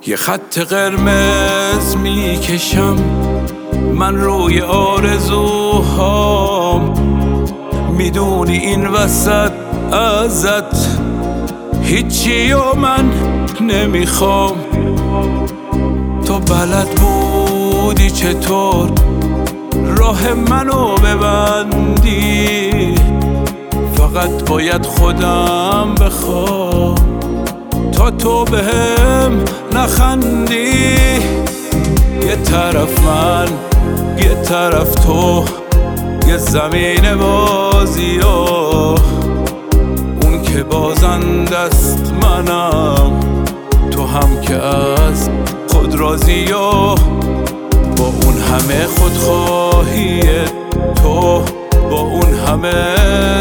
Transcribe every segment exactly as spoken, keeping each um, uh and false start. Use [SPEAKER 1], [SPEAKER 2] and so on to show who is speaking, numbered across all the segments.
[SPEAKER 1] یه خط قرمز میکشم من روی آرزوهام، میدونی این وسط ازت هیچی و من نمیخوام. تو بلد بودی چطور راه منو ببندی، فقط باید خودم بخوام تا تو بهم نخندی. یه طرف من یه طرف تو، یه زمین بازی و اون که بازنده است منم، تو هم که از خود راضی و با اون همه خودخواهی تو، با اون همه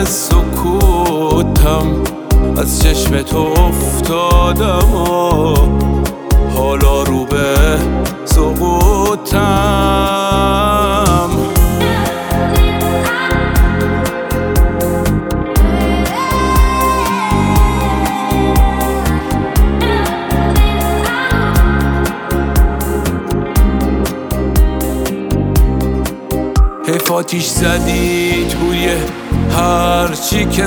[SPEAKER 1] سکوتم از چشم تو افتادم و حالا رو به سقوطم. حیف آتیش زدی توی هرچی که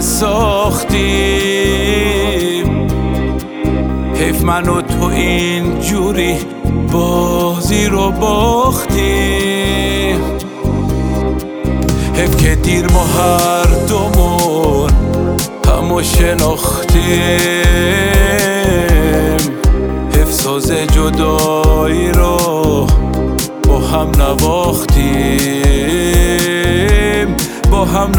[SPEAKER 1] ساختیم، حیف من و تو این جوری بازی رو باختیم، حیف که دیر ما هر دومون همو شناختیم، حیف ساز جدایی رو با هم نواختیم، با هم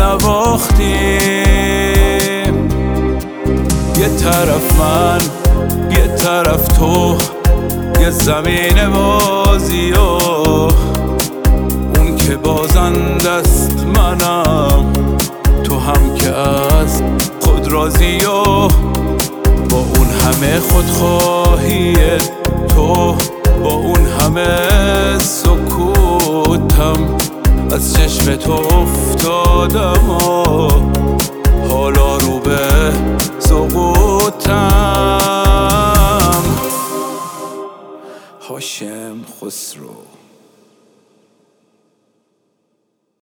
[SPEAKER 1] نواختیم. یه طرف من یه طرف تو، یه زمین بازی و اون که بازنده است منم، تو هم که از خود راضی و با اون همه خودخواهی تو، با اون همه سکوتم از چشم تو افتادم و حالا رو به سقوطم. هاشم خسرو.